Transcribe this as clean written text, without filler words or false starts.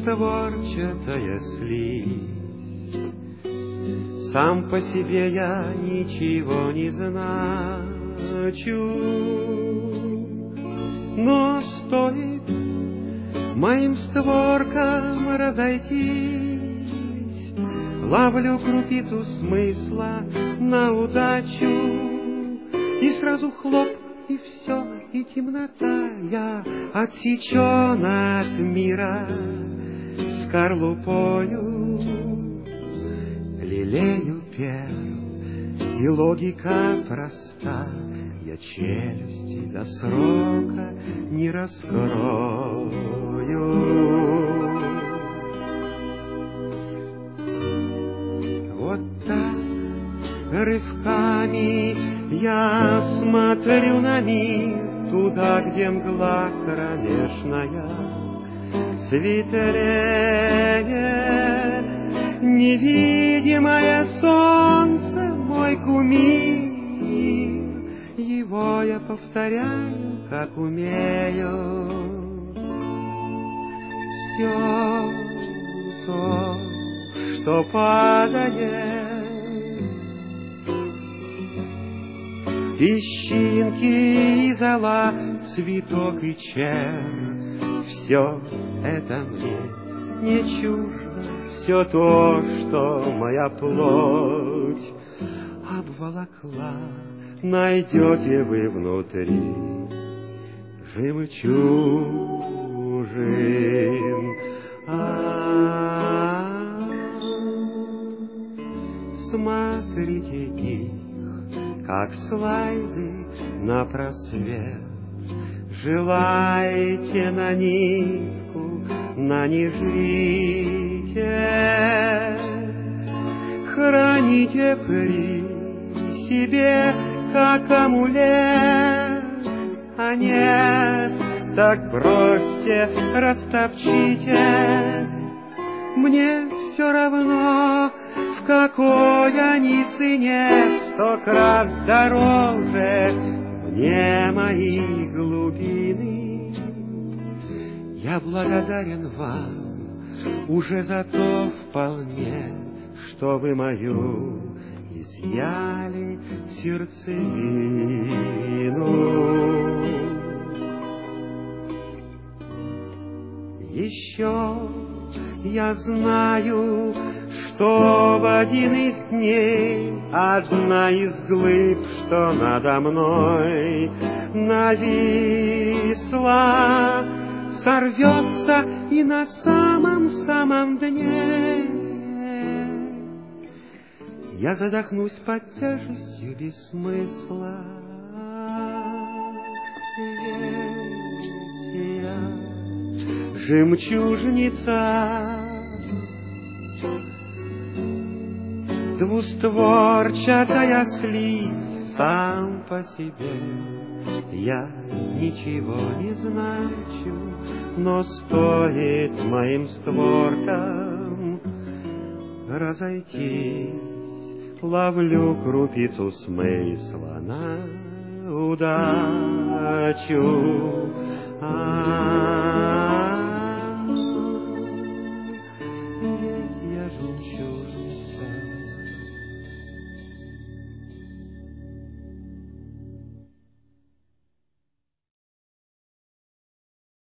створчатая слизь. Сам по себе я ничего не значу, но стоит моим створкам разойтись, ловлю крупицу смысла на удачу, и сразу хлоп, и все, и темнота. Я отсечен от мира скорлупою, лелею перл, и логика проста. Я челюсти до срока не раскрою. Вот так рывками я смотрю на мир, туда, где мгла кромешная светлее. Невидимое солнце мой кумир, его я повторяю, как умею. Все то, что падает, песчинки и зола, цветок и червь, все это мне не чуждо. Все то, что моя плоть обволокла, найдете вы внутри жемчужин. Смотрите их, как слайды на просвет, желайте на нитку, нанижите, храните при себе, как амулет, а нет, так бросьте, растопчите. Мне все равно, в какой они цене, 100 крат дороже мне мои глубины. Я благодарен вам уже за то вполне, что вы мою изъяли сердцевину. Еще я знаю, что в один из дней одна из глыб, что надо мной нависла, сорвется и на самом дне я задохнусь под тяжестью без смысла. Ведь я жемчужница, двустворчатая слизь, сам по себе я ничего не значу, но стоит моим створкам разойтись, ловлю крупицу смысла на удачу.